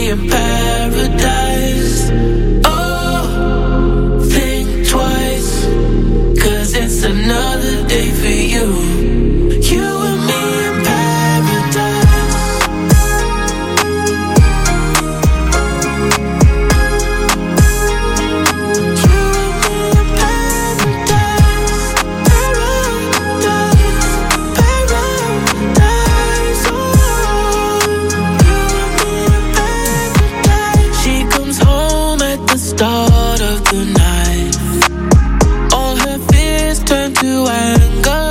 me in paradise. Oh, think twice, 'cause it's another day for you. You and me in paradise. Start of the night, all her fears turn to anger.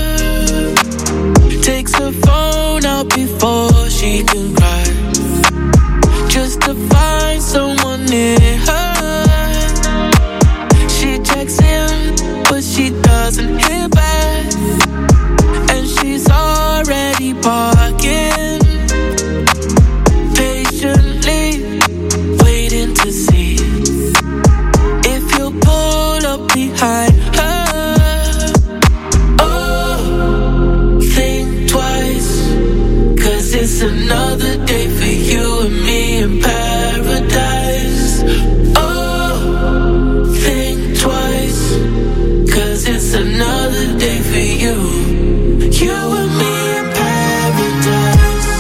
Takes her phone out before she can cry, just to find someone near her. She checks in, but she doesn't hear back, and she's already parking, patiently waiting to see pull up behind her. Oh, think twice, 'cause it's another day for you and me in paradise. Oh, think twice, 'cause it's another day for you. You and me in paradise.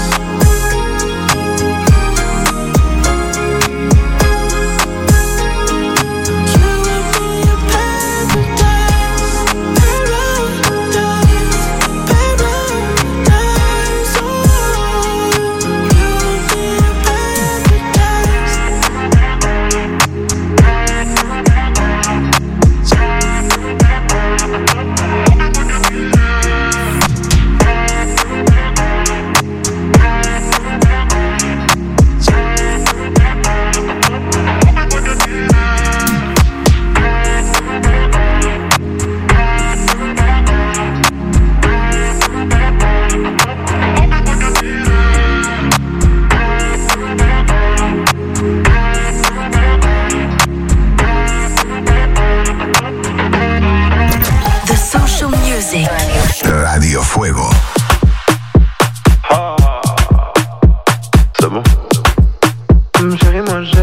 Radio Fuego. C'est bon. Chérie,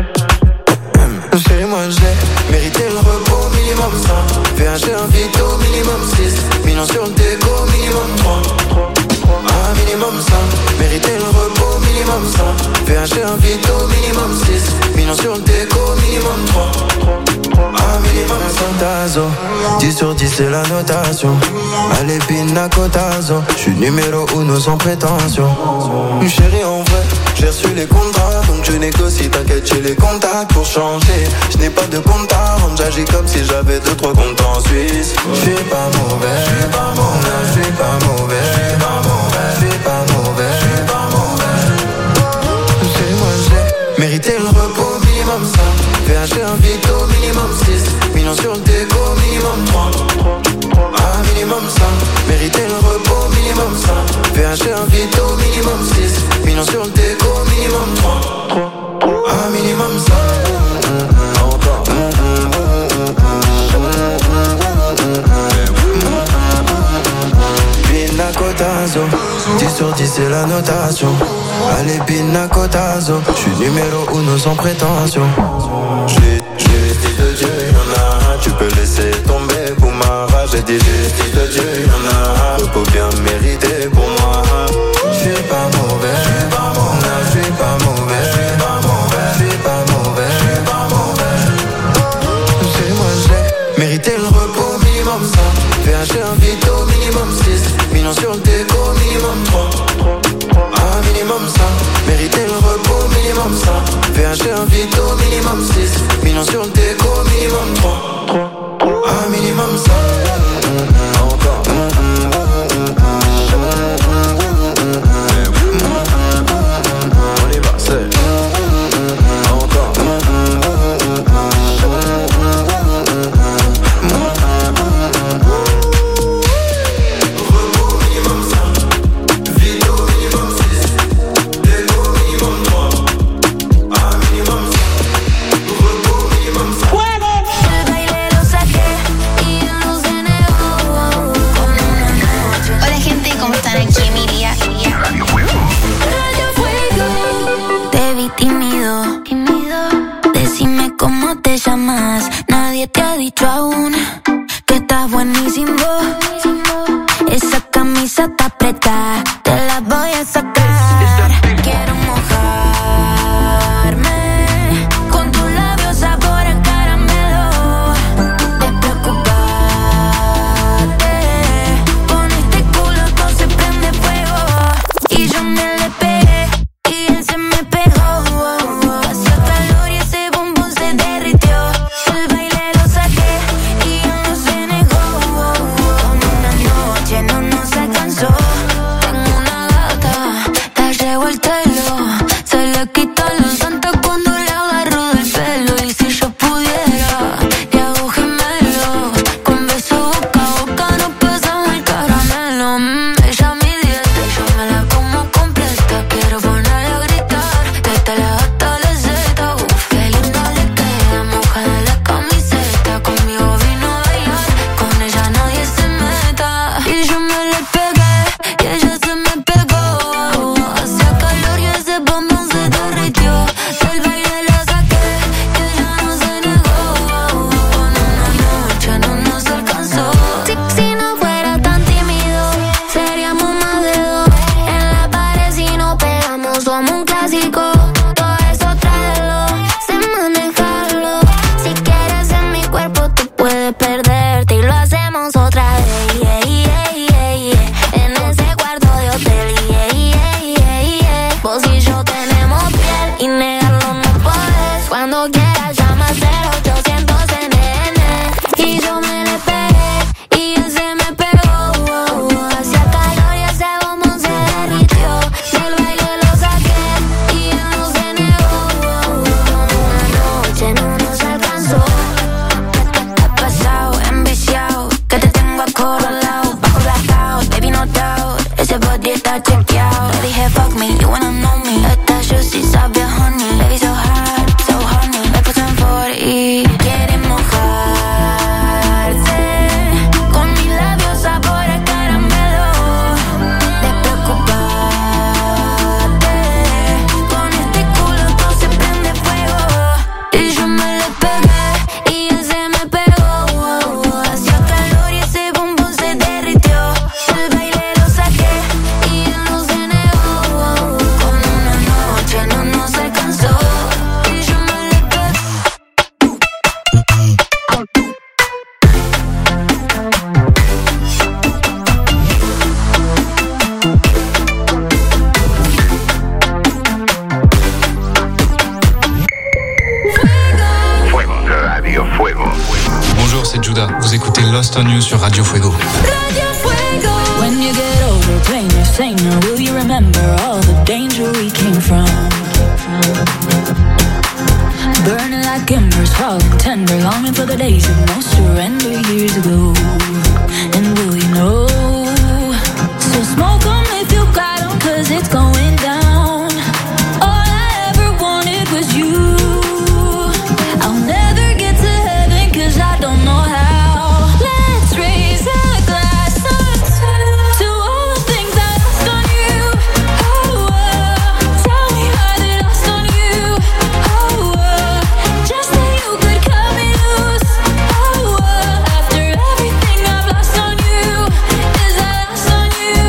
moi j'ai mérité le repos minimum 5. VH invite au minimum 6. Millions sur le déco minimum 3. Minimum 5. Mérité le repos minimum 5. VH invite au minimum 6. Millions sur le déco minimum 3. Minimum 5 tazo. 10 sur 10 c'est la notation. Allez pina cotazo. J'suis numéro 1 sans prétention. Chérie en vrai, j'ai reçu les contrats. Donc je négocie, t'inquiète j'ai les contacts pour changer. Je n'ai pas de compte à rendre, j'agis comme si j'avais 2-3 comptes en Suisse. J'suis pas mauvais, j'suis pas mauvais, j'suis pas mauvais, j'suis pas mauvais, j'suis pas mauvais, j'suis pas mauvais. C'est moi j'ai mérité le repos minimum 5. VH invite au minimum 6. Millions sur le déco minimum 3. Minimum 5. Mérité le repos minimum 5. VH invite au minimum 6. Millions sur le déco minimum 3. Minimum 5. Encore. Pina cotazo. 10 sur 10 c'est la notation. Allez pina cotazo. J'suis numéro 1 sans prétention. Justice de Dieu, y'en a. Tu peux laisser tomber pour ma rage. J'ai dit justice de Dieu, y'en a. Repos bien mérité pour moi. J'suis pas mauvais, j'suis pas mauvais, j'suis pas mauvais, j'suis pas mauvais, j'suis pas mauvais, j'suis pas mauvais. C'est moi j'ai mérité le repos minimum 5. VH invite au minimum 6. Millions sur le déco minimum 3. Minimum 5. Mérité le repos minimum 5. VH invite au minimum 6. Millions sur le déco minimum 3. Minimum 5. Encore. On y va, c'est encore. Repos minimum 5. Vito minimum 6. Déco minimum 3. Minimum 5. te llamas. Nadie te ha dicho aún que estás buenísimo. Esa camisa está apretada, te la voy a sacar. Quiero mojarme con tus labios sabor a caramelo. Despreocupate, con este culo todo se prende fuego. Y yo me le pegué y él se me pegó. Hacía calor y ese bombón se derritió. El baile lo saqué y él no se negó. Con una noche no nos alcanzó. Tengo una gata, te llevo el telo. Se le quita la santa cuando le agarro del pelo. Y si yo pudiera, le hago gemelo. Con beso boca a boca nos pasamos el caramelo. Ella mi dieta y yo me la como completa. Quiero ponerla a gritar, que te la gata la zeta. Qué linda le queda, mojada la camiseta. Conmigo vino a bailar, con ella nadie se meta. Y yo me le pegué y ella se me pegó. Hacía calor y ese bombón se derritió. Del baile la saqué y ella no se negó. Con una noche no nos alcanzó. Si no fuera tan tímido, seríamos más de dos. En la pared si nos pegamos somos un clásico. Todo eso tráelo, sé manejarlo. Si quieres en mi cuerpo tú puedes perderte y lo hacemos otra vez. En ese cuarto de hotel. Vos y yo tenemos piel y negarlo no podés. Cuando quieras llama al 0800 NN. Y yo me le pegué y él se me pegó. Hacía calor y ese bombón se derritió. Del baile lo saqué y él no se negó. Una noche no nos alcanzó. Está pasado, enviciado, que te tengo acorralado. Bajo blackout, baby no doubt. Ese body está chequeado. Le dije fuck me, you wanna know me. Esta juicy sabe a honey. Baby so hot, so honey. Me puse en 40. Quiere mojarse con mis labios sabor a caramelo. Despreocupate, con este culo todo se prende fuego. Y yo me le pegué y él se me pegó. Hacía calor y ese bombón se derritió. El baile lo saqué y él no se negó. Con una noche no nos alcanzó. Y yo me le pegué. Fuego, Radio Fuego. Bonjour, c'est Judah. Vous écoutez Lost on You sur Radio Fuego. When you get older, playing your singer, will you remember all the danger we came from? Burning like embers, falling tender, longing for the days of no surrender years ago. And will you know? So smoke 'em if you got 'em, 'cause it's going down. All I ever wanted was you. I'll never get to heaven 'cause I don't know how. Let's raise a glass or two to all the things I lost on you. Oh, tell me how they lost on you. Oh, just so you could cut me loose. Oh, after everything I've lost on you, is I lost on you.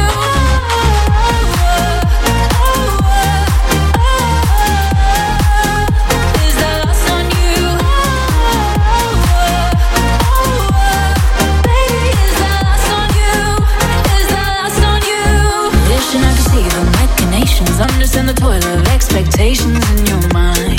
Is I lost on you. Baby, is I lost on you. Is I lost on you. Wishing I could see the machinations, understand the toil of expectations in your mind.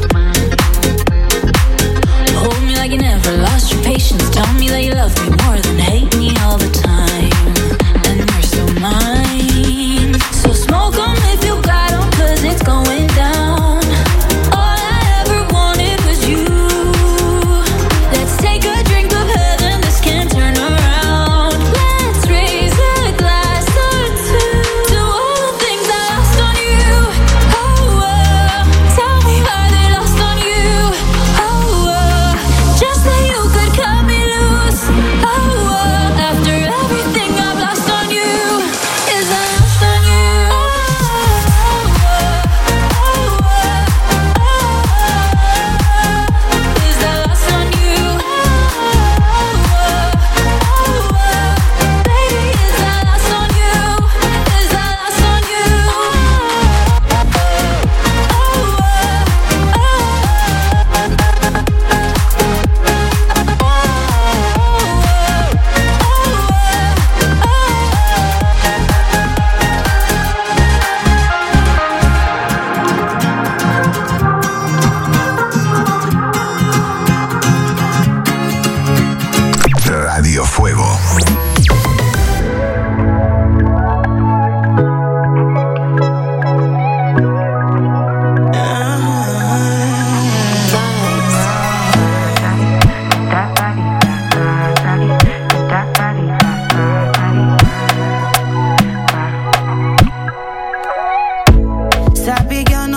Hold me like you never lost your patience. Tell me that you love me more than hate me all the time. And you're still mine. So smoke 'em if you got 'em, 'cause it's going down. All I ever wanted was you. Let's take a drink of heaven, this can't turn around. Let's raise a glass or two to all the things I lost on you. Oh,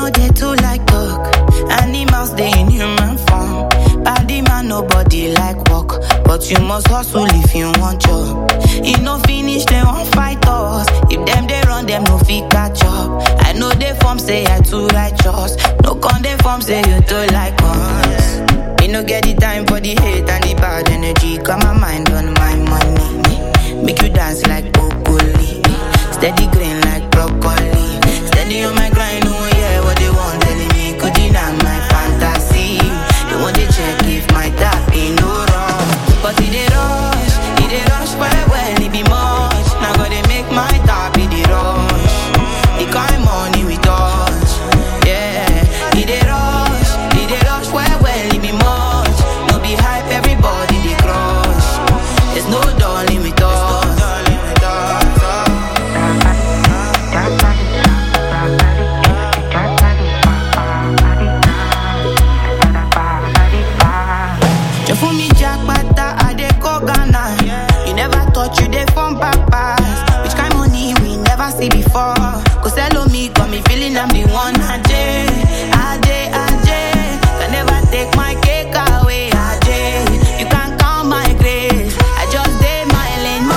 know they too like talk. Animals they in human form. Body man nobody like walk, but you must hustle if you want job. You no finish they won't fight us. If them they run them no fit catch up. I know they form say I too righteous. No con they form say you too like us. Me no get the time for the hate and the bad energy. Got my mind on my money. Make you dance like broccoli. Steady green like broccoli. Steady on my grind, oh yeah, what they want telling me. Could deny my fantasy. They want to check if my tap ain't no wrong. But it they rush well, it be much. Now gotta make my tap it they rush. The kind money we touch, yeah. It they rush well, it be much. No be hype, everybody they crush. There's no darling with us. You dey from papas. Which kind money we never see before. Cause hello me, got me feeling I'm the one. Ajay. Can never take my cake away. Ajay, you can't count my grace. I just did my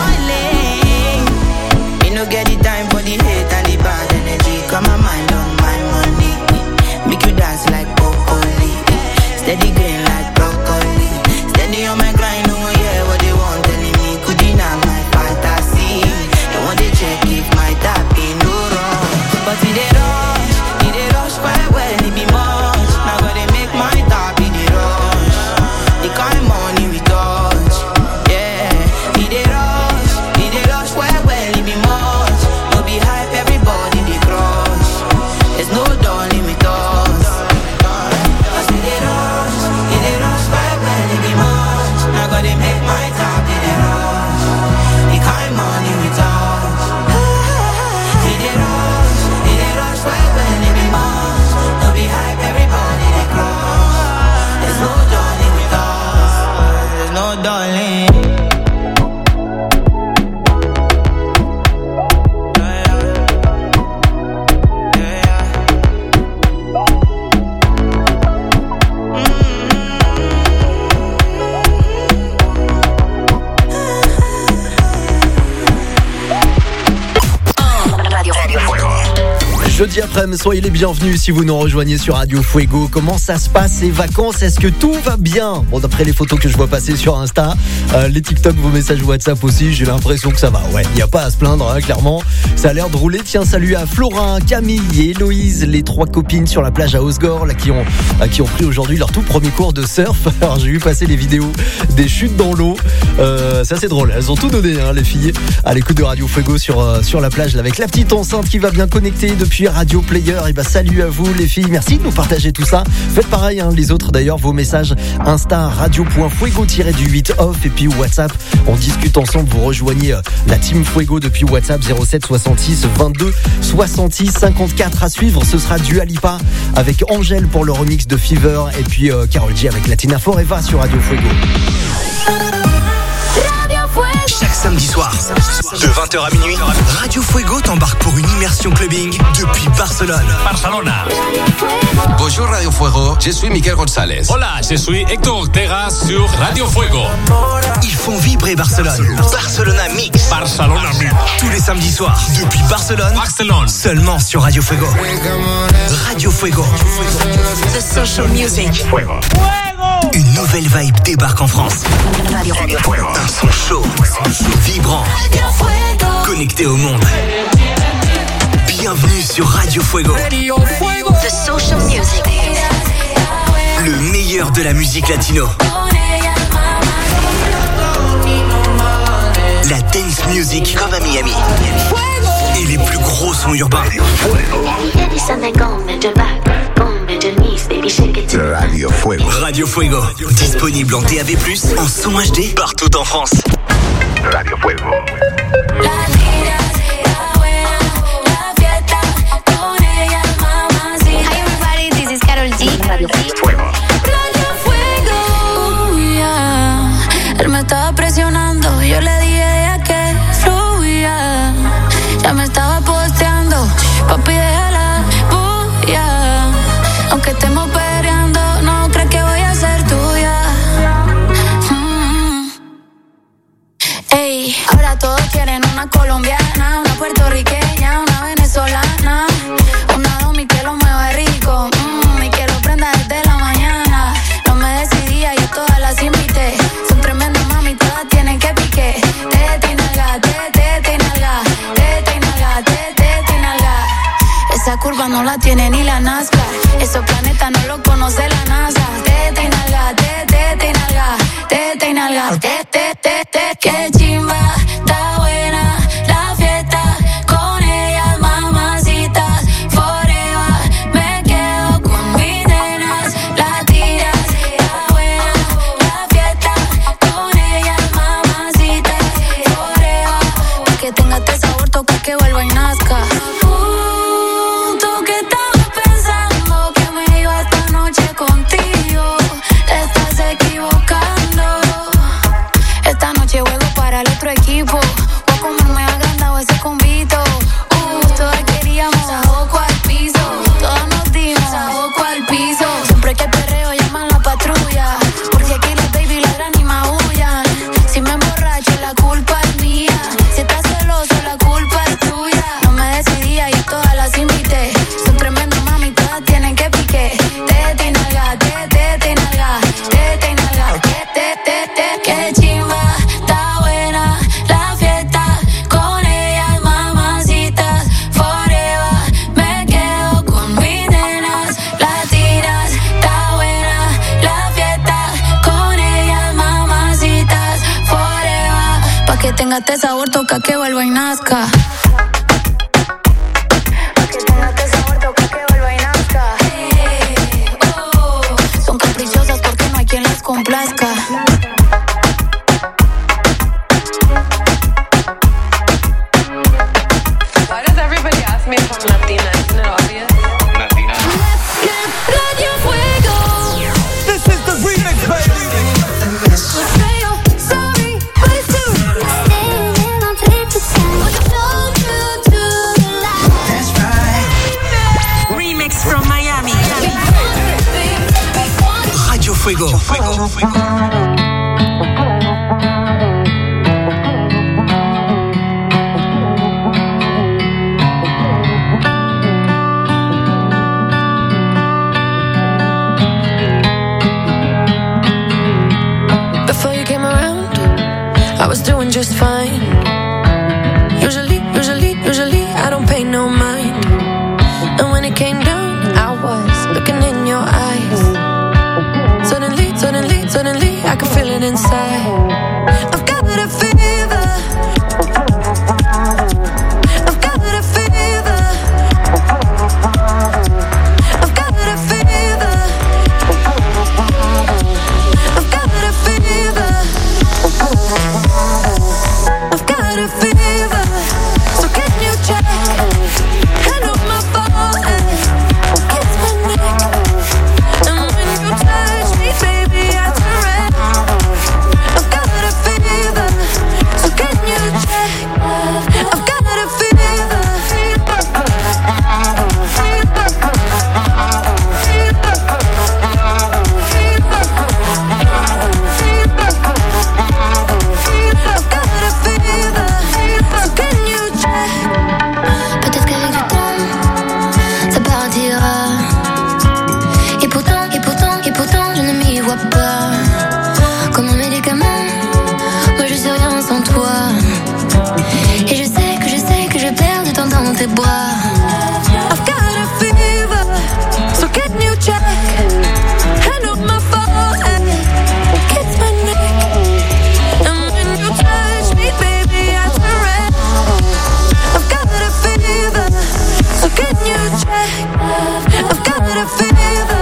lane. Me no get the time for the hate and the bad energy. Got my mind on my money. Make you dance like broccoli. Steady green like broccoli. Steady on my grind, oh yeah, what they want telling me. Could deny my fantasy. They want to check if my tap ain't no wrong. But it they rush well, it be much. Now gotta make my tap in the rush. The kind money we touch, yeah. It they rush well, it be much. No be hype, everybody they crush. There's no darling with us. Cause it they rush well, it be much. Now gotta make my tap in the rush. The kind money we touch. It they rush well, it be much. No be hype, everybody they crush. There's no darling with us. There's no darling. Jeudi après-midi, soyez les bienvenus si vous nous rejoignez sur Radio Fuego. Comment ça se passe ces vacances? Est-ce que tout va bien? Bon, d'après les photos que je vois passer sur Insta, les TikTok, vos messages WhatsApp aussi, j'ai l'impression que ça va. Ouais, il n'y a pas à se plaindre, hein, clairement. Ça a l'air de rouler. Tiens, salut à Florin, Camille et Héloïse, les trois copines sur la plage à Osgore, là, qui ont pris aujourd'hui leur tout premier cours de surf. Alors, j'ai vu passer les vidéos des chutes dans l'eau. Ça, c'est drôle. Elles ont tout donné, hein, les filles, à l'écoute de Radio Fuego sur la plage, là, avec la petite enceinte qui va bien connecter depuis Radio Player. Et bah, salut à vous, les filles. Merci de nous partager tout ça. Faites pareil, hein, les autres d'ailleurs, vos messages Insta, radio.fuego-du8 off, et puis WhatsApp. On discute ensemble. Vous rejoignez la team Fuego depuis WhatsApp 07 66 22 66 54. À suivre, ce sera Dua Lipa avec Angèle pour le remix de Fever, et puis Karol G avec Latina Forever sur Radio Fuego. Chaque samedi soir, de 20h à minuit, Radio Fuego t'embarque pour une immersion clubbing depuis Barcelone. Bonjour Radio Fuego, je suis Miguel González. Hola, je suis Héctor Ortega sur Radio Fuego. Ils font vibrer Barcelone. Barcelona Mix. Barcelona Mix. Tous les samedis soirs, depuis Barcelone. Seulement sur Radio Fuego. Radio Fuego. The Social Music. Fuego. Une nouvelle vibe débarque en France. Un son chaud, vibrant, connecté au monde. Bienvenue sur Radio Fuego. The Social Music. Le meilleur de la musique latino. La dance music comme à Miami. Et les plus gros sons urbains. Radio Fuego. Radio Fuego. Disponible en DAB+, en son HD, partout en France. Radio Fuego. Hi everybody, this is Karol G. Radio Fuego. Él me estaba presionando, yo le dije que fluya. Ya me estaba posteando, papi déjala bulla. no la tiene ni la Nazca. Esos planetas no los conoce la NASA. Tete y nalga, tete y nalga, tete y nalga, tete. Qué chimba, está buena la fiesta. Con ellas, mamacitas, forever. Me quedo con mis nenas, latinas. Está buena la fiesta. Con ellas, mamacitas, forever. Pa' que tenga este sabor, toca que vuelva y nazca. Tú que estabas pensando que me iba esta noche contigo, te estás equivocando. Esta noche juego para el otro equipo. Voy a comerme agrandado ese convito. Todas queríamos saoco al piso. Todas nos dimos saoco al piso. Siempre que perreo llaman la patrulla, porque aquí los baby ladran y maullan. Si me emborracho la culpa es mía. Si estás celoso la culpa es tuya. No me decidía y a todas las invité. Son tremendas mami, todas tienen que pique. Tete y nalga, tete y nalga, tete y nalga, tete. Qué chimba, está buena la fiesta. Con ellas, mamacitas, forever. Me quedo con mis nenas, latinas. Está buena la fiesta. Con ellas, mamacitas, forever. Pa' que tenga este sabor, toca que vuelva y nazca. Son caprichosas porque no hay quien las complazca. Why does everybody ask me if I'm Latina? Isn't it obvious? Latina. Radio Fuego. This is the remix, baby. Sorry, but it's true. Standing on 3%. That's right. Remix from Miami. Radio Fuego. Before you came around, I was doing just fine. Usually, I don't pay no mind. And when it came down, I was looking in your eyes. Suddenly, I can feel it inside. I've got a fever. I've got a fever. I've got a fever. I've got a fever. I've got a fever. So can you check? Hand on my forehead, kiss my neck. And when you touch me, baby, I turn red. I've got a fever. So can you check? I've got a fever. Peut-être qu'avec du temps, ça partira. Et pourtant, je ne m'y vois pas. Comme un médicament, moi je sais rien sans toi. Et je sais que je perds du temps dans tes bras. I've got a fever, so can you check? Hand on my forehead, kiss my neck. And when you touch me, baby, I turn red. I've got a fever, so can you check? I've got a fever.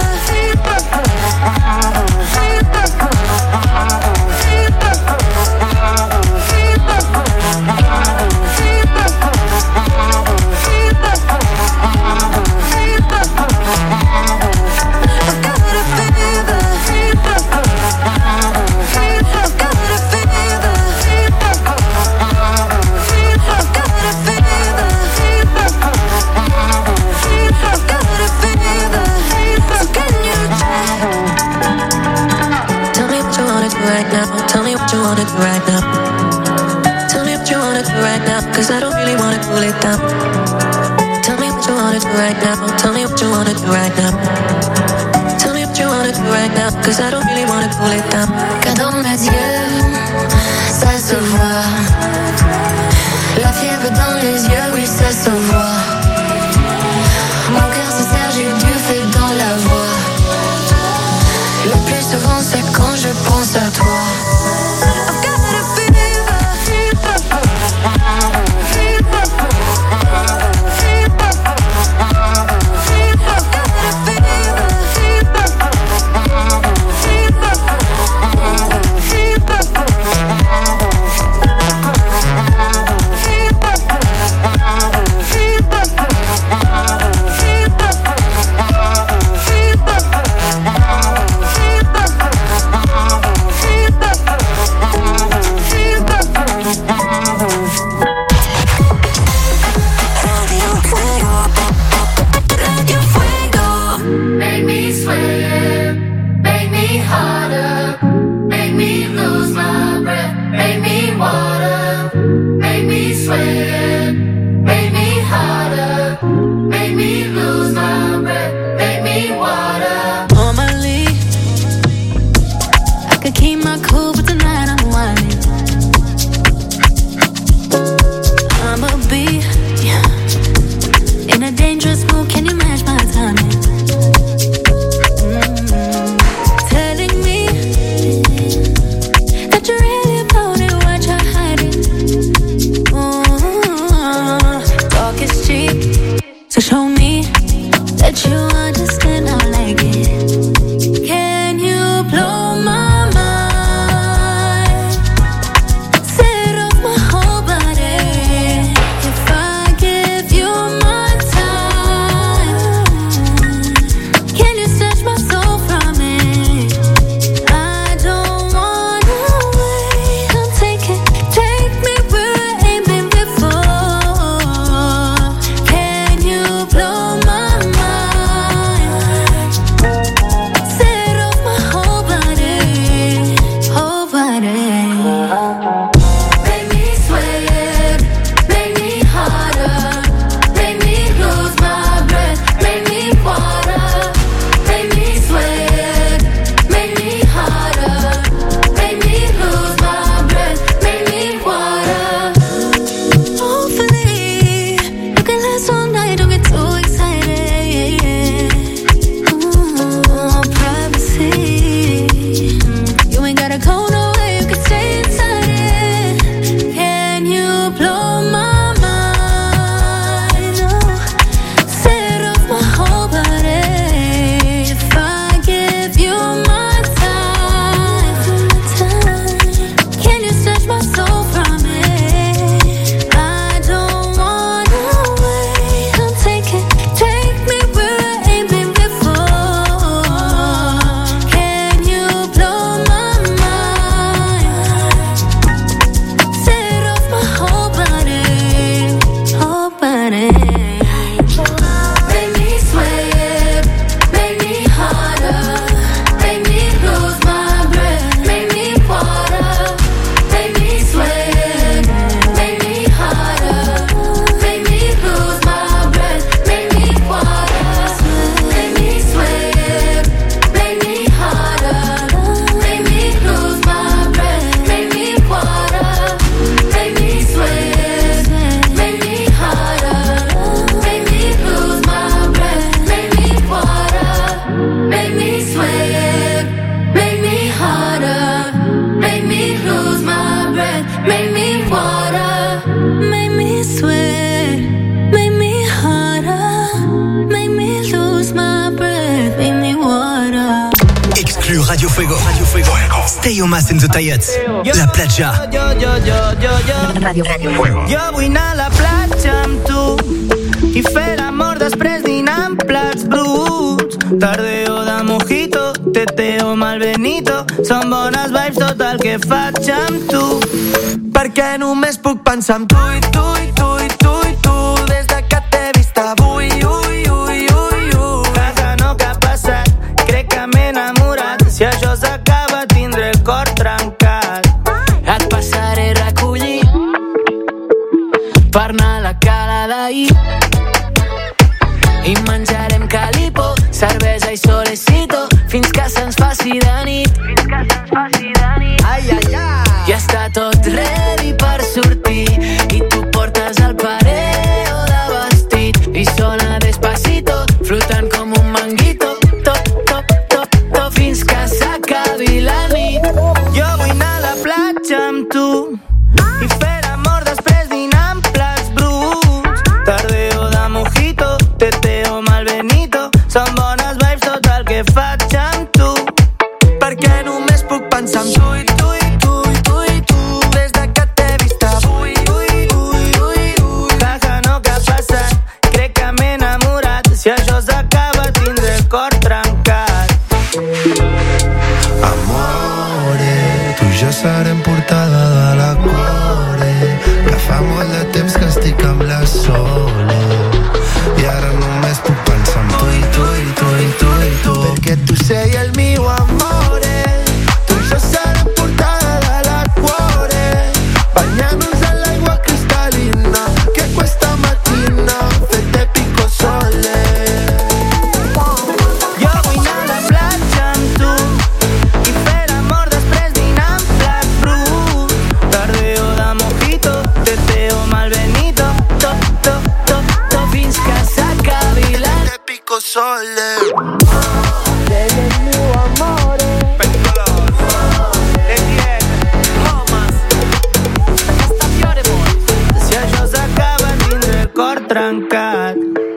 Tell me what you wanna do right now. Tell me what you wanna do right now, cause I don't really wanna cool it down. Tell me what you wanna do right now. Tell me what you wanna do right now. Tell me what you wanna do right now, cause I don't really wanna cool it down. Car dans mes yeux, ça se voit. La fièvre dans les yeux, oui, ça se voit. Mon cœur Souvent c'est quand je pense à toi. Stay Omas and the Tayats. La platja. Radio Fuego. Jo vull anar a la platja amb tu i fer l'amor després dinant plats bruts. Tardeo de mojito, teteo malbenito. Són bones vibes tot el que faig amb tu. Perquè només puc pensar en tu i tu i tu i tu i tu. Des de que t'he vist avui, ui, ui, ui, ui. Casa no que ha passat, crec que m'he enamorat. Si això s'acaba tindré el cor trencat. Et passaré a recollir per anar a la cala d'ahir i menjarem calipo, cervesa i solecito fins que se'ns faci de nit. Ai, ai, ai. Ja està tot ready per sortir i tu portes el pareo de vestit i sona despacito, flotant com un manguito, top, top, top, top, fins que s'acaba. trencat. Amore, tu ja serem portada de la Core, que fa molt de temps que estic amb la Sole i ara només puc pensar en tu i tu i tu i tu i tu, perquè tu sei el mio amore, tu ja serem portada de la Core, bagnant-nos en l'aigua cristal·lina que questa mattina fete pico sole. Jo vull anar a la platja amb tu i fer l'amor després dinant Black Fruit. Tardeo de mojito, teteo malbenito, fins que s'acabi la Fete pico sole. Sei el mio amore. Si això s'acaba tindré el cor trencat.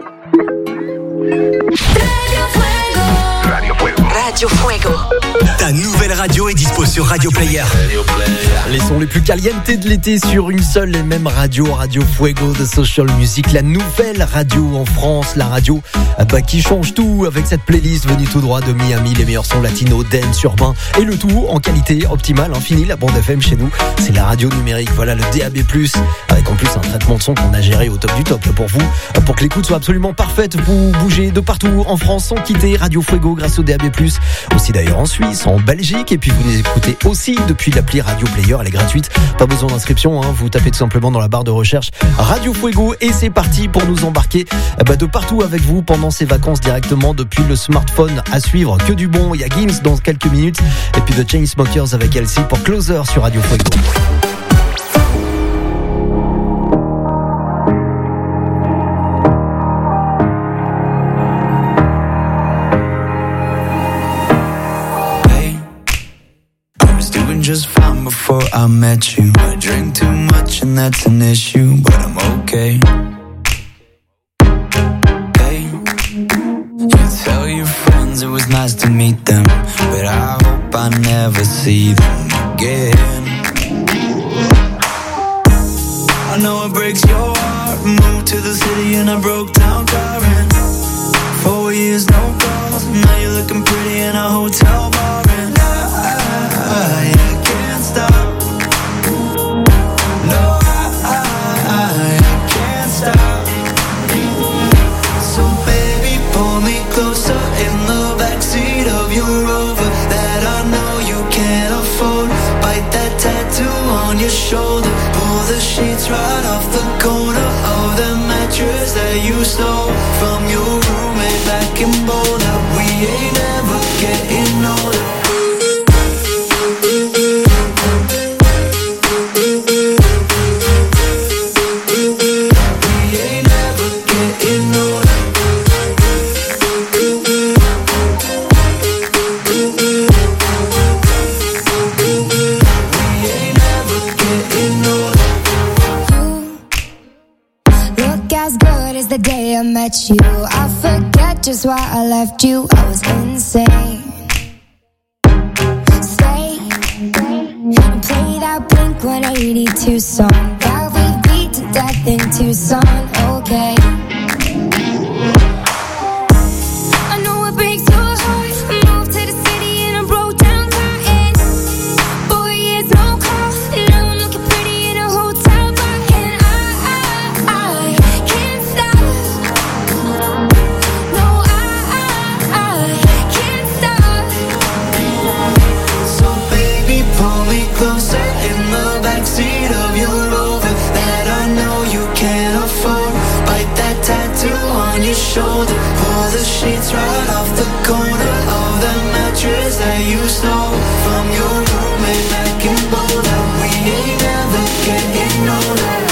Radio Fuego. Radio Fuego. Ta nouvelle radio est dispo sur Radio Player. Les sons les plus calientes de l'été sur une seule et même radio, Radio Fuego de Social Music, la nouvelle radio en France, la radio qui change tout avec cette playlist venue tout droit de Miami, les meilleurs sons latinos, dance, urbain et le tout en qualité optimale, infinie. La bande FM chez nous, c'est la radio numérique, voilà le DAB+, avec en plus un traitement de son qu'on a géré au top du top pour vous, pour que l'écoute soit absolument parfaite. Vous bougez de partout en France sans quitter Radio Fuego grâce au DAB+, aussi d'ailleurs en Suisse, en Belgique, et puis vous nous écoutez aussi depuis l'appli Radio Player, elle est gratuite, pas besoin d'inscription, hein. Vous tapez tout simplement dans la barre de recherche Radio Fuego et c'est parti pour nous embarquer de partout avec vous pendant ces vacances directement depuis le smartphone. À suivre, que du bon, il y a Gims dans quelques minutes et puis The Chainsmokers avec Elsie pour Closer sur Radio Fuego. Just fine before I met you. I drink too much and that's an issue, but I'm okay. Hey, you tell your friends it was nice to meet them, but I hope I never see them again. I know it breaks your heart. Moved to the city and I broke down crying. 4 years, no calls. Now you're looking pretty in a hotel bar, and I can't stop. No, I can't stop. So baby, pull me closer in the backseat of your Rover that I know you can't afford. Bite that tattoo on your shoulder. Pull the sheets right off the corner of the mattress that you stole from your roommate back in Boulder. We ain't ever getting older. The day I met you, I forget just why I left you. I was insane. Stay and play that Blink-182 song that we beat to death in Tucson. Okay. I know it breaks your heart. I moved to the city and I broke down crying. 4 years, no call. Now I'm looking pretty in a hotel bar, and I can't stop. No, I can't stop. So baby, pull me closer in the backseat of your Rover that I know you can't afford. Bite that tattoo on your shoulder. Pull the sheets right off the corner of the mattress that you stole from your roommate back in Boulder. We ain't ever getting older.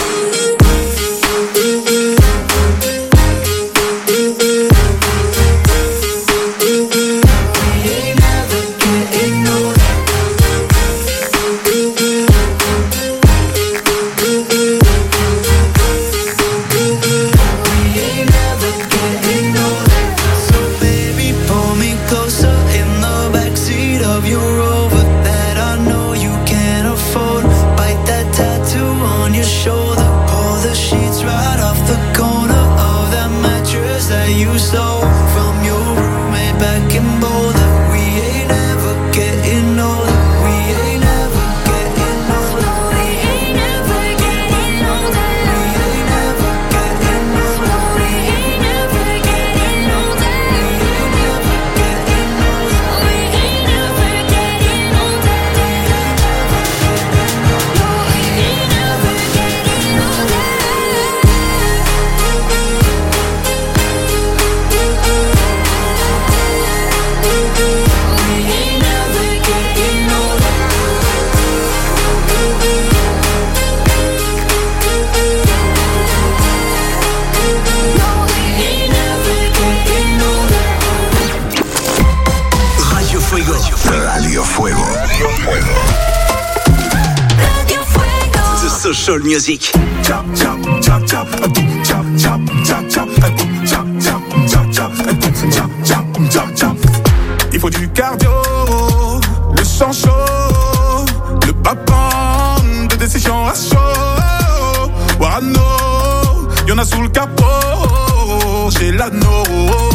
Of your Rover that I know you getting bolder. We ain't ever getting older. We ain't ever getting older. We ain't ever getting older. We ain't ever getting older. We ain't ever getting older. We ain't ever getting older. We ain't ever getting older. We ain't ever getting older. Radio Fuego. Radio Fuego. The Social Music. Il faut du cardio, le sang chaud, le battement de décision à chaud. Warano, y'en a sous le capot, j'ai l'anneau.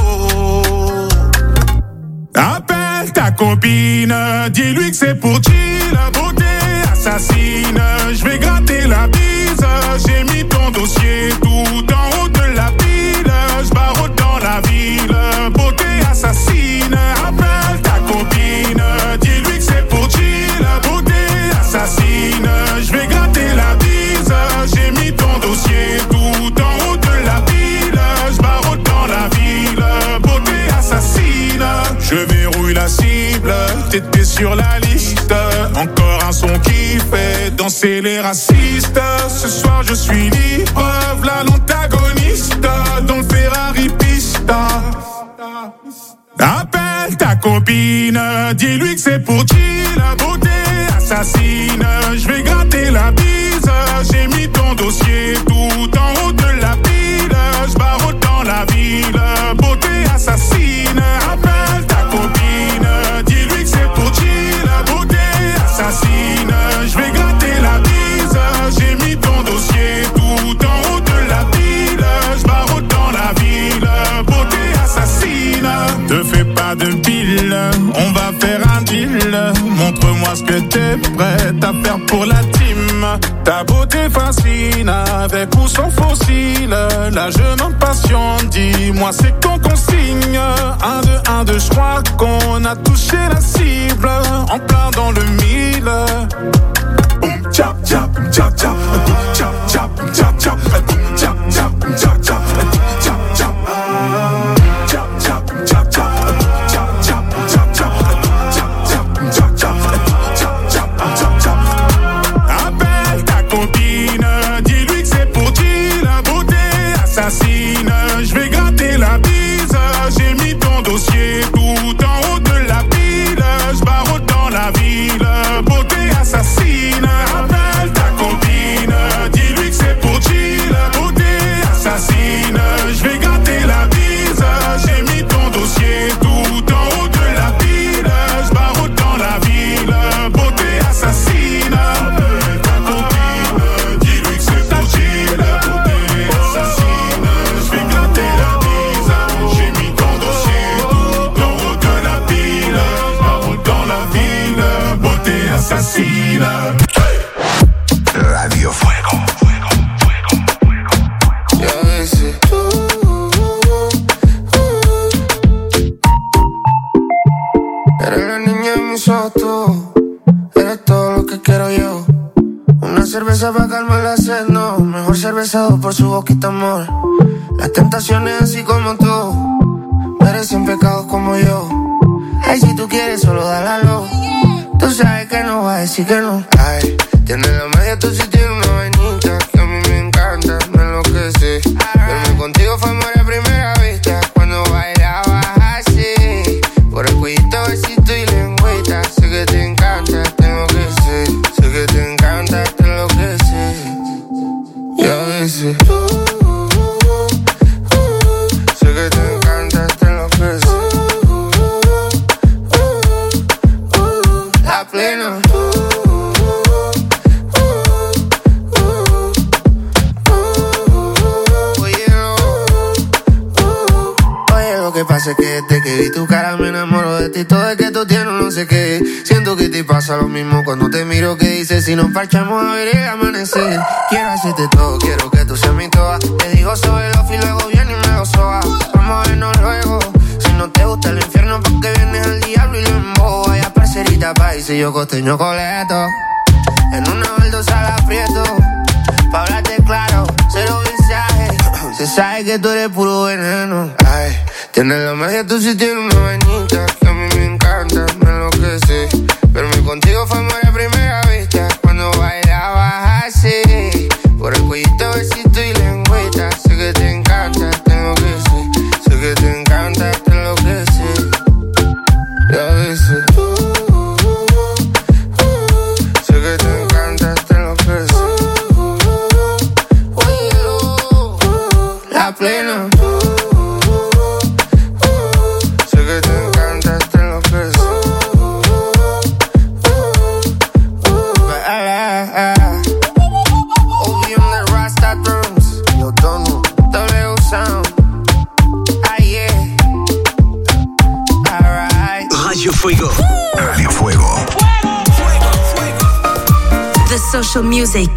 Appelle ta copine, dis-lui que c'est pour chill, la beauté assassine. Je vais gratter la bise, j'ai mis ton dossier tout en haut de la pile. Je barre dans la ville, beauté assassine. Appelle ta copine, dis-lui que c'est pour chill, la beauté assassine. Je vais gratter la bise, j'ai mis ton dossier tout en haut de la pile. Je barre dans la ville, beauté assassine. Je verrouille la cible, t'étais sur la liste. Encore un son qui fait danser les racistes. Ce soir je suis libre, v'là l'antagoniste dans le Ferrari Pista. Appelle ta copine, dis-lui que c'est pour chill, la beauté assassine. Je vais gratter la bise, j'ai mis ton dossier tout en haut de la pile. Je barre dans la ville, beauté assassine. Appelle ta copine, dis-lui que c'est pour chill, la beauté assassine. Je vais gratter la bise, j'ai mis ton dossier tout en haut de la pile. Je barre dans la ville, beauté assassine. Te fais pas de pile, on va faire un deal. Montre-moi ce que t'es prête à faire pour la team. Ta beauté fascine, avec ou sans fossile. Là je m'impatiente, dis-moi c'est qu'on consigne. 1, 2, 1, 2, je crois qu'on a touché la cible. En plein dans le mille. Boum, tchap, tchap, tchap, tchap. Boum, tchap, tchap, tchap, tchap. Boum, tchap, tchap, tchap, tchap. Tchap, tchap. Tchap, tchap, tchap, tchap. Tchap, tchap, tchap, tchap. Tchap, tchap, tchap, tchap. Appelle ta copine, dis-lui que c'est pour chill, la beauté assassine. Je vais gratter la bise, j'ai mis ton dossier tout en haut de la pile. Je barre dans la ville, beauté assassine. Appelle ta copine, dis-lui que c'est pour chill, la beauté assassine. Je vais gratter la bise, j'ai mis ton dossier tout en haut de la pile. Je barre dans la ville, beauté assassine. Appelle ta copine, dis-lui que c'est pour chill, la beauté assassine. Je vais gratter la bise, j'ai mis ton dossier tout en haut de la pile. Je barre dans la ville, beauté assassine. Radio Fuego. Eres la niña de mis ojos, tú. Eres todo lo que quiero yo. Una cerveza para calmar la sed, no. Mejor cervezado por su boquita, amor. Las tentaciones así como tú merecen pecados como yo. Ay, si tú quieres, solo dale a lo. Tú sabes que no va a decir que no. Ay, tienes la magia, tú sí tienes una vainita que a mí me encanta, me enloquece. Verme contigo fue amor a primera vista. Cuando bailabas así, por el cuellito, besito y lengüita. Sé que te encanta, tengo que ser. Sé que te encanta, te enloquece. Y a veces sé que te encanta, te enloquece. La plena. Oye, lo que pasa es que desde que vi tu cara me enamoro de ti, todo es que tú tienes no sé qué. Siento que te pasa lo mismo cuando te miro, que dices si nos parchamos a ver el amanecer. Quiero hacerte todo, quiero que tú seas mi toa. Te digo sobre los y luego viene y me lo soba. Vamos a vernos luego. Si no te gusta el infierno, porque vienes al diablo y lo embobo. Vaya parcerita país y yo costeño coleto. En una baldosa la aprieto. Pa' hablarte claro, cero visaje. Se sabe que tú eres puro veneno. Ay, tienes la magia, tú sí tienes una vainita que a mí me encanta, me enloquece. Pero mi contigo fue amor a primera vista. Cuando bailabas así, por el cuellito, besito y lengüita. Sé que te encanta, te enloquece. Sé que te encanta, te enloquece. Y a veces sé que te encanta, te enloquece. La plena. Sé que te encanta, te enloquece. Obi on the Rasta drums. Yo tono, W sound. Ah yeah. Alright. Radio Fuego. Radio Fuego. The social music.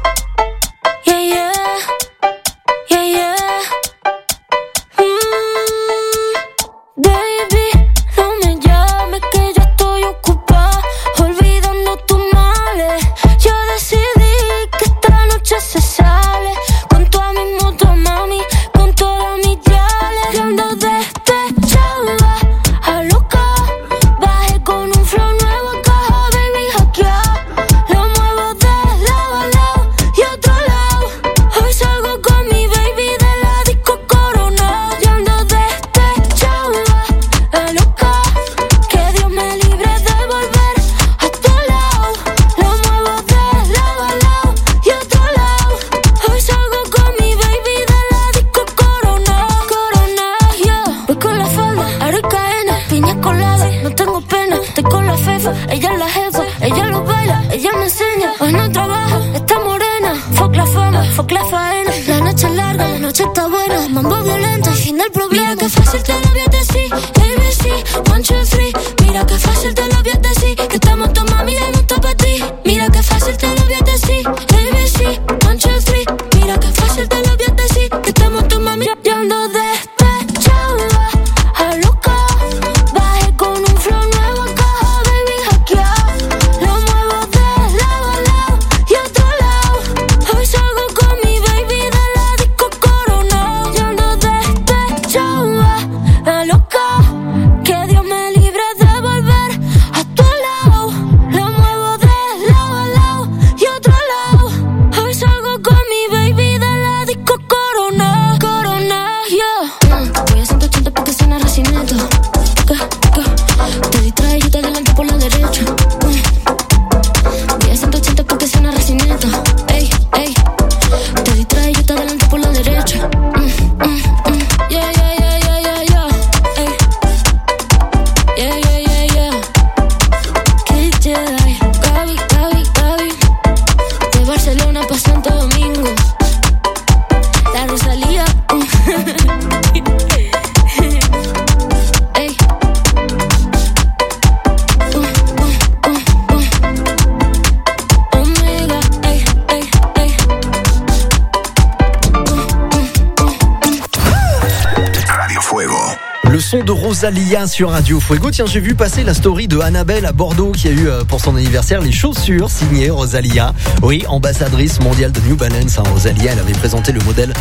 De Rosalia sur Radio Fuego. Tiens, j'ai vu passer la story de Annabelle à Bordeaux qui a eu pour son anniversaire les chaussures signées Rosalia. Oui, ambassadrice mondiale de New Balance. Rosalia, elle avait présenté le modèle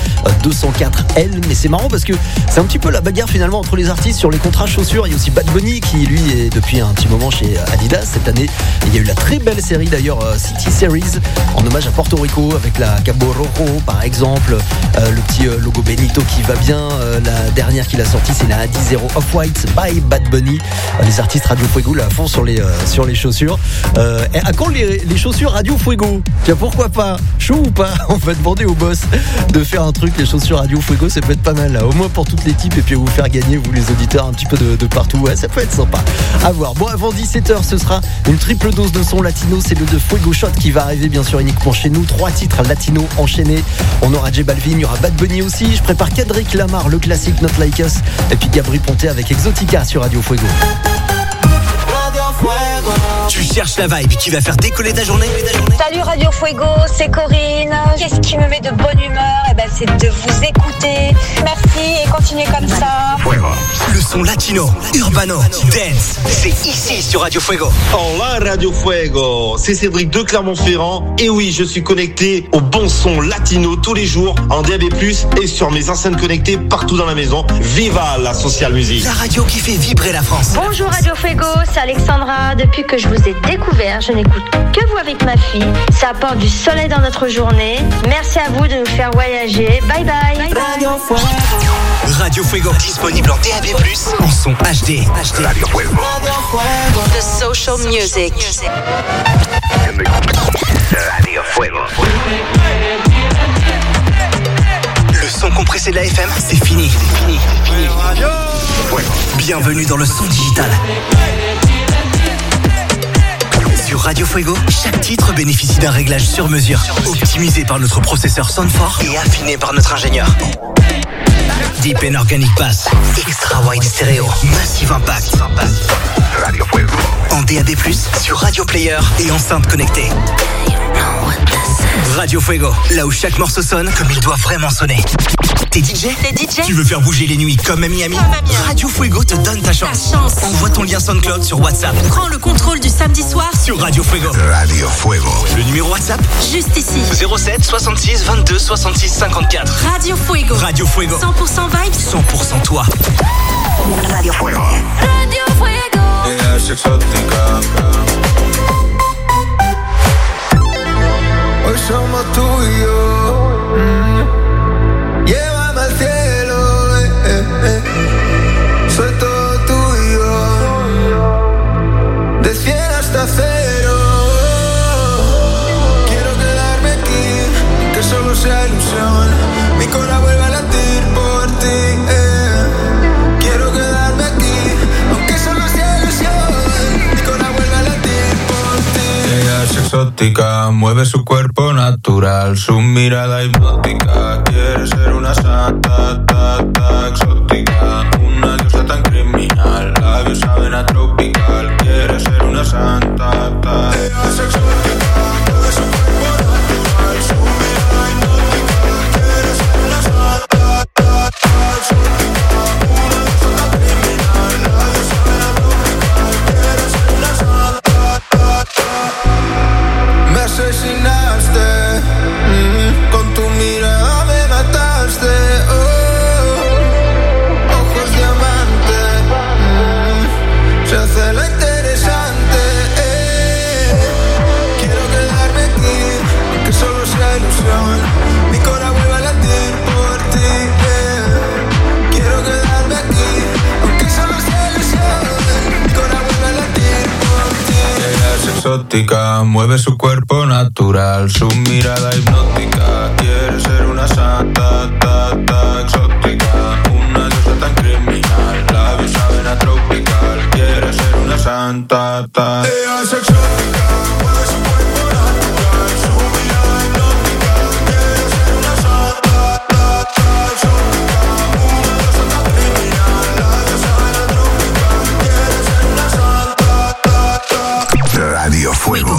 204L. Mais c'est marrant parce que c'est un petit peu la bagarre finalement entre les artistes sur les contrats chaussures. Il y a aussi Bad Bunny qui lui est depuis un petit moment chez Adidas. Cette année, il y a eu la très belle série d'ailleurs City Series en hommage à Porto Rico avec la Cabo Rojo par exemple. Le petit logo Benito qui va bien. La dernière qu'il a sortie, c'est la A10 Off-White by Bad Bunny. Les artistes Radio Fuego là à fond sur les chaussures. À quand les chaussures Radio Fuego? Tiens, pourquoi pas? Chaud ou pas? On va demander au boss de faire un truc. Les chaussures Radio Fuego, ça peut être pas mal là. Au moins pour toutes les types et puis vous faire gagner, vous les auditeurs, un petit peu de partout. Ouais, ça peut être sympa. À voir. Bon, avant 17h, ce sera une triple dose de son latino. C'est le de Fuego Shot qui va arriver bien sûr uniquement chez nous. 3 titres latino enchaînés. On aura J Balvin, il y aura Bad Bunny aussi. Je prépare Kendrick Lamar, le classique Not Like Us. Et puis Gabri Ponte avec Exotica sur Radio Fuego. Tu cherches la vibe qui va faire décoller ta journée? Salut Radio Fuego, c'est Corinne. Qu'est-ce qui me met de bonne humeur? C'est de vous écouter. Merci et continuez comme ça. Le son latino, urbano, dance, c'est ici sur Radio Fuego. Hola Radio Fuego, c'est Cédric de Clermont-Ferrand. Et oui, je suis connecté au bon son latino tous les jours en DAB+, et sur mes enceintes connectées partout dans la maison. Viva la social music. La radio qui fait vibrer la France. Bonjour Radio Fuego, c'est Alexandra. Depuis que je vous ai découvert, je n'écoute que vous avec ma fille. Ça apporte du soleil dans notre journée. Merci à vous de nous faire voyager. Bye bye. Radio Fuego. Radio Fuego, disponible en DAB+, en son HD. Radio Fuego. The social music. Radio Fuego. Le son compressé de la FM, c'est fini. Bienvenue dans le son digital. Sur Radio Fuego, chaque titre bénéficie d'un réglage sur mesure, optimisé par notre processeur Soundfort et affiné par notre ingénieur. Deep and Organic Bass, Extra Wide Stereo, Massive Impact. Radio Fuego. En DAB+, sur Radio Player et enceinte connectée. Radio Fuego, là où chaque morceau sonne comme il doit vraiment sonner. T'es DJ? Tu veux faire bouger les nuits comme à Miami? Radio Fuego te donne ta chance. Envoie ton lien SoundCloud sur WhatsApp. Prends le contrôle du samedi soir sur Radio Fuego. Radio Fuego. Le numéro WhatsApp? Juste ici. 07 66 22 66 54. Radio Fuego. Radio Fuego. 100% vibes. 100% toi. Radio Fuego. Radio Fuego. Ella es exótica. Hoy somos tú y yo. Llévame al cielo, Soy todo tuyo. De 100 hasta 0. Quiero quedarme aquí, que solo sea ilusión. Mi corazón vuelve a latir por ti. Quiero quedarme aquí, aunque solo sea ilusión. Mi corazón vuelve a latir por ti. Ella es exótica, mueve su cuerpo natural, su mirada hipnótica. Quiere ser una santa, exótica, una diosa tan criminal. Labios saben a tropical. Quiere ser una santa, ella es exótica, mueve su cuerpo natural, su mirada hipnótica. Quiere ser una santa, exótica, una diosa tan criminal. Labios saben a tropical. Quiere ser una santa. Me asesinaste, con tu mirada me mataste, ojos diamante, se hace la interesante, quiero quedarme aquí, aunque solo sea ilusión, mi corazón vuelve a latir por ti, quiero quedarme aquí, aunque solo sea ilusión, mi corazón vuelve a latir por ti. Ella es exótica, mueve su cuerpo natural, su mirada hipnótica. Quiere ser una santa, exótica, una diosa tan criminal. Labios saben a tropical. Quiere ser una santa, ella es exótica, mueve su cuerpo natural, su mirada hipnótica. Quiere ser una santa, exótica, una diosa tan criminal. Labios saben a tropical. Quiere ser una santa. Radio Fuego.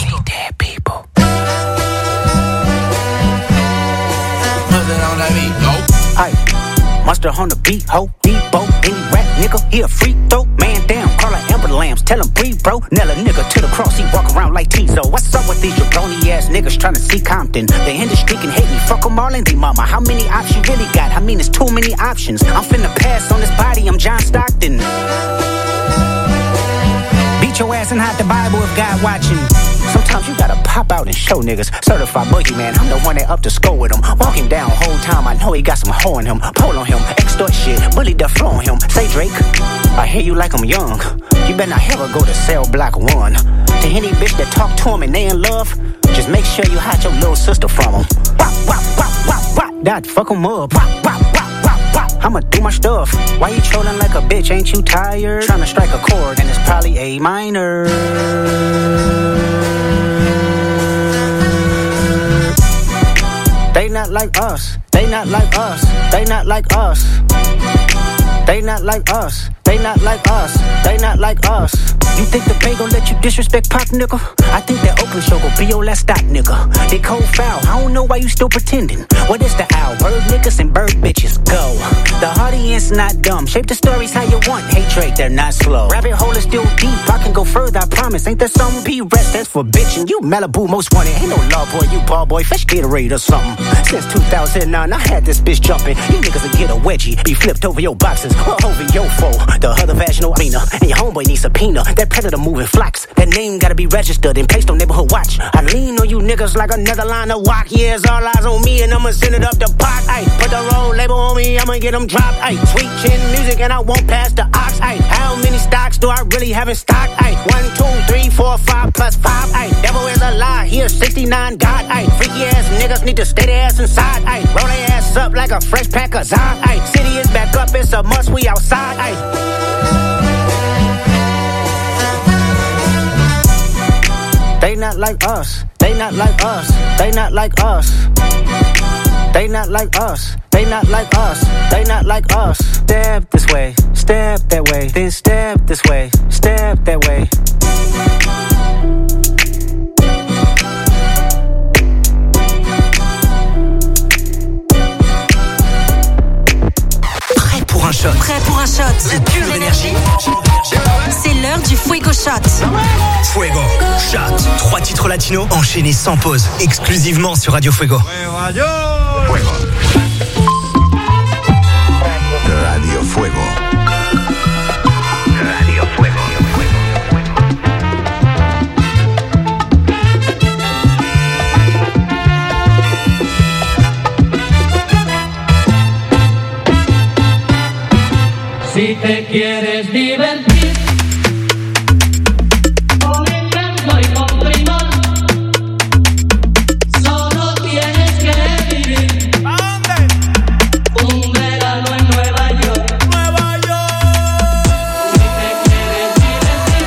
Ay, monster on the beat, ho, Debo, any rap nigga, he a free throw, man down, call like Amber Lambs, tell him breathe, bro, nail a nigga to the cross, he walk around like Tizo. What's up with these jabroni ass niggas trying to see Compton? They industry can hate me, fuck them all and they mama. How many options you really got? I mean, it's too many options. I'm finna pass on this body, I'm John Stockton. Beat your ass and hide the Bible if God watching. Sometimes you gotta pop out and show niggas. Certified boogeyman, I'm the one that up to score with him. Walking down whole time, I know he got some hoe in him. Pole on him, extort shit, bully the flow on him. Say Drake, I hear you like I'm young. You better not ever go to cell block 1. To any bitch that talk to him and they in love, just make sure you hide your little sister from him. Wop, wop, wop, wop, wop, that fuck him up. Wop, wop, wop, wop, wop, I'ma do my stuff. Why you trolling like a bitch, ain't you tired? Tryna strike a chord and it's probably A minor. They not like us, they not like us, they not like us. They not like us. They not like us. They not like us. You think the Bay gon' let you disrespect Pop, nigga? I think that Oakland show gon' be your last stop, nigga. They cold foul. I don't know why you still pretending. What is the owl? Bird niggas and bird bitches. Go. The audience not dumb. Shape the stories how you want. Hey Drake, they're not slow. Rabbit hole is still deep. I can go further, I promise. Ain't there some P-rest that's for bitchin'? You Malibu most wanted. Ain't no law boy, you ball boy. Fresh Gatorade or something. Since 2009, I had this bitch jumping. You niggas will get a wedgie. Be flipped over your boxes or over your foe. The other vaginal arena. And your homeboy needs subpoena. That predator moving flocks. That name gotta be registered and placed on neighborhood watch. I lean on you niggas like another line of walk. Yeah, it's all eyes on me and I'ma send it up the pot. Ay, put the roll label on me, I'ma get them dropped. Ay, sweet chin music and I won't pass the ox. Ay, how many stocks do I really have in stock? Ay, 1, 2, 3, 4, 5 plus 5. Ay, devil is a lie, here 69 God. Ay, freaky ass niggas need to stay their ass inside. Ay, roll their ass up like a fresh pack of Zod. Ay, city is back up, it's a must, we outside. Ay. They not like us. They not like us. They not like us. They not like us. They not like us. They not like us. Step this way. Step that way. Then step this way. Step that way. Prêt pour un shot. Prêt pour un shot. De pure énergie. C'est l'heure du Fuego Shot. Fuego Shot. 3 titres latinos enchaînés sans pause. Exclusivement sur Radio Fuego. Radio Fuego. Radio Fuego. Si te quieres divertir con encanto y con primor, solo tienes que vivir un verano en Nueva York. Nueva York. Si te quieres divertir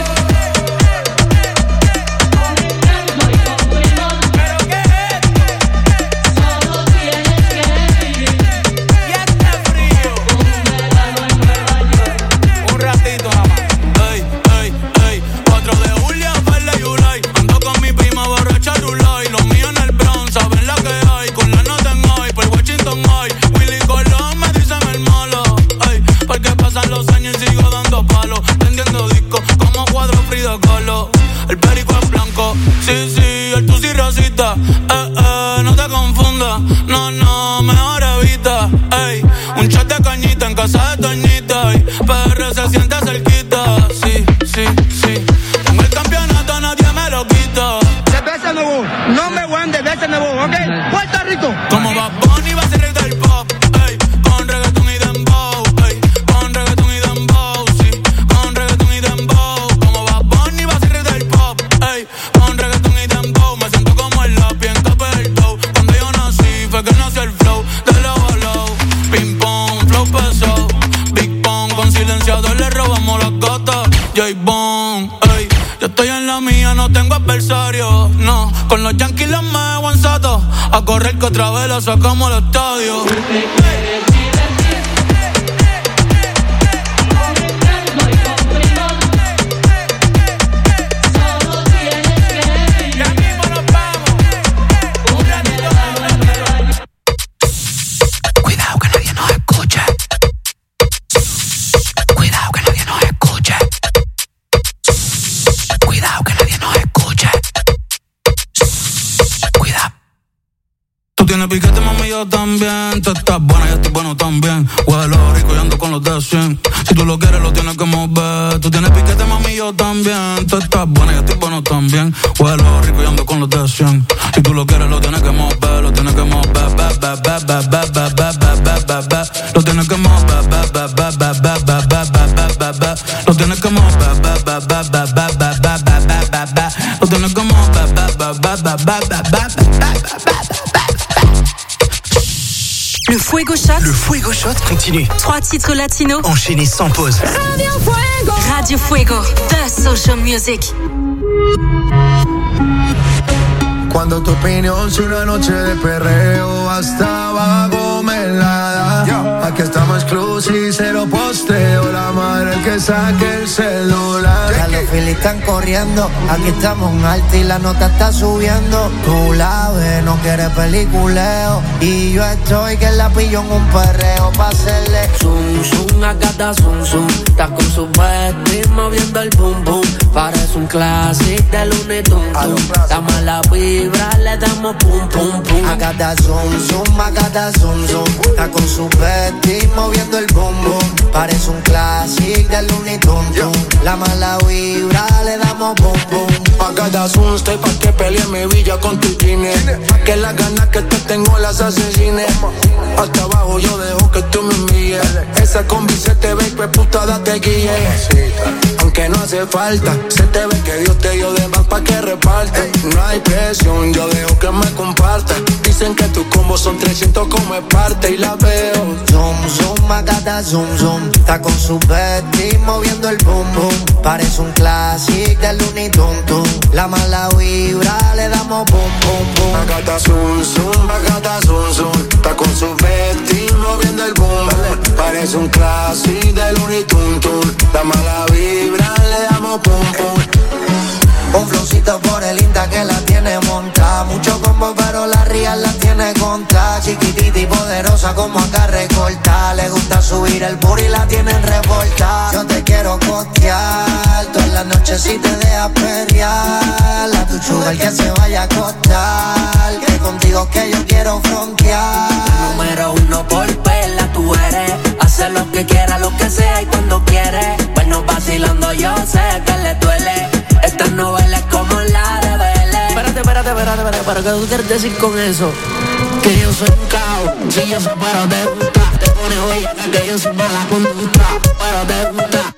con encanto y con primor, ¿pero qué es? Solo tienes que vivir y este frío un verano en Nueva York. Un ratito nada más. Ey, ey, ey. 4 de julio, Farley y Ulay. Ando con mi prima borracha Rulay. Los míos en el Bronx, saben la que hay. Con la nota en hoy, por Washington hoy. Willy Colón me dicen el malo. Ey, porque pasan los años y sigo dando palos. Prendiendo discos como cuadro Frida Kahlo. El perico es blanco, sí, sí, el tusi rosita. No te confundas, no, no, mejor evita. Ey, un shot de cañita en casa de Toñita. Ey, PR se siente cerquita, sí, sí, sí. Tengo el campeonato, nadie me lo quita. Cerveza Nuevo, number one de cerveza Nuevo, ¿ok? Puerto Rico. Como Bad Bunny va a ser el del pop, ey, con reggaeton y dembow, ey, con reggaeton y dembow, sí, con reggaeton y dembow. Como Bad Bunny va a ser el del pop, ey, con reggaeton y dembow. Me siento como el lápiz en capa del dough. Cuando yo nací fue que nació el flow de low a low. Ping pong, flow pesado, Big Pong, con silenciador le robamos las gatas. J-Bone, ey, yo estoy en la mía, no tengo adversario, no. Con los Yankees los me aguanzato. A correr que otra vez la sacamos al estadio. Cuidado que nadie nos escuche. Cuidado que nadie nos escuche. Cuidado que nadie nos escuche. Cuidado. Tú tienes piquete, mami, yo también. Tú estás buena, yo estoy bueno también. Huelo rico y ando con los de 100. Si tú lo quieres, lo tienes que mover. Tú tienes piquete, mami, yo también. Tú estás buena, yo estoy bueno también. Huelo rico y ando con los de 100. Si tú lo quieres, lo tienes que mover. Lo tienes que mover. Lo tienes que mover. Lo tienes que mover. Lo tienes que mover. Le Fuego Shot. Le Fuego Shot continue. 3 titres latinos enchaînés sans pause. Radio Fuego. Radio Fuego, the social music. Cuando tu opinión si una noche de perreo hasta abajo me la da. Aquí estamos exclusive, cero posteo. La madre el que saque el celular. Ya los Phillies están corriendo. Aquí estamos en alta y la nota está subiendo. Tú la ves, no quieres peliculeo. Y yo estoy que la pillo en un perreo pa' hacerle zoom, zoom, acá está zoom, zoom. Está con su vestir moviendo el boom, boom. Parece un clásico de Looney Tunes. La mala vibra, le damos pum, pum, pum. Acá está zoom, zoom, acá está zoom, zoom. Está con su vestir moviendo el boom, boom. Parece un clásico de Looney Tunes. La mala vibra, le damos boom, boom. Acá está zoom, estoy pa' que pelee mi villa con tu jeans. Que las ganas que te tengo las asesines. Hasta abajo yo dejo que tú me envíes. Esa combi se te ve que puta date guille. Aunque no hace falta, se te ve que Dios te dio de más pa' que reparte. No hay presión, yo dejo que me comparta. Dicen que tus combos son 300 como es parte y la veo. Zoom, zoom, acá está zoom, zoom. Está con su vestir moviendo el boom, boom. Parece un clásico de Looney Tunes. La mala vibra, le damos boom, boom, boom. Acá está zoom, zoom, acá está zoom, zoom. Está con su vestir moviendo el boom, boom. Parece un clásico de Looney Tunes. La mala vibra, le damos boom, boom. Un flowcito por el Insta que la tiene montada. Mucho combo pero la real la tiene contada. Chiquitita y poderosa como acá recortada. Le gusta subir el booty y la tienen revoltada. Yo te quiero costear todas las noches si te dejas perrear. La tu sugar que se vaya a acostar. Que contigo que yo quiero frontear. Número uno por perla tú eres. Hace lo que quiera, lo que sea y cuando quiere. Bueno, vacilando yo sé que le duele. Esta novela es como la de Belén. Espérate, ¿qué tú quieres decir con eso? Que yo soy un caos, si yo soy pero te gusta. Te pones hoy que yo soy mala conducta. Pero te gusta.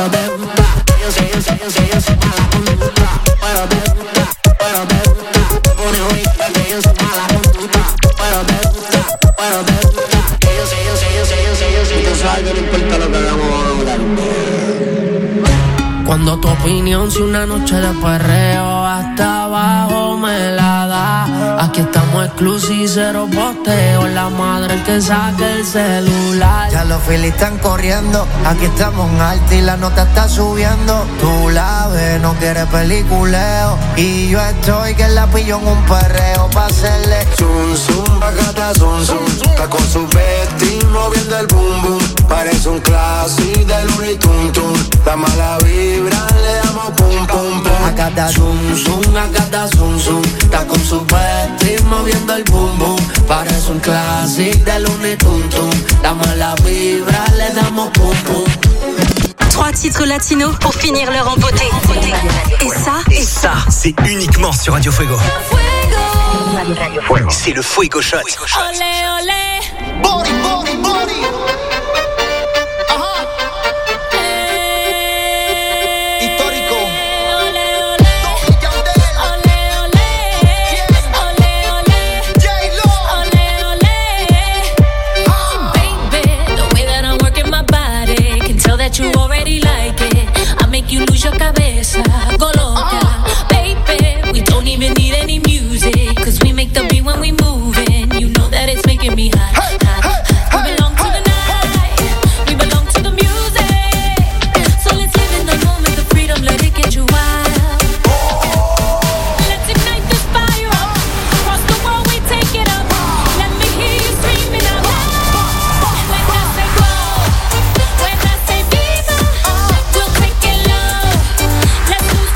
Yo soy mala conducta. Pero te gusta. Te pones hoy que yo soy mala conducta. Pero te gusta. Que yo sé. Y tú sabes que no importa lo que hagamos, vamos a hablar. Cuando tu opinión si una noche de perreo hasta abajo me la da. Aquí estamos exclusive, cero posteo. La madre el que saque el celular. Ya los Phillies están corriendo. Aquí estamos en alta y la nota está subiendo. Tú la ves, no quieres peliculeo. Y yo estoy que la pillo en un perreo pa' hacerle zoom, zoom, acá está zoom, zoom. Está con su vestir moviendo el boom, boom. Parece un clásico de Looney Tunes. La mala vibra, le damos pum, pum, pum. Acá está zoom, zoom, acá está zoom, zoom. Está con su vestir moviendo el boom, boom. Parece un clásico de Looney Tunes. La mala vibra, le damos pum, pum. 3 titres latinos pour finir l'heure en beauté. Et ça, c'est uniquement sur Radio Fuego. C'est le Fuego Shot. Olé, olé. Body, body, body. You already like it. I make you lose your cabeza. Go loca, baby. We don't even need any music, 'cause we make the beat when we move it. You know that it's making me hot, hot, hot. We belong to the night. We belong to the music. So let's live in the moment, the freedom, let it get you wild. Let's ignite this fire up. Across the world we take it up. Let me hear you screaming out loud. When I say go, when I say viva, we'll take it low. Let's lose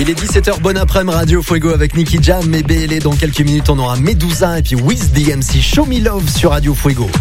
Il est 17h, bon après-midi, Radio Fuego avec Nicky Jam et BLE. Dans quelques minutes, on aura Medusa et puis Wiz DMC, Show Me Love sur Radio Fuego.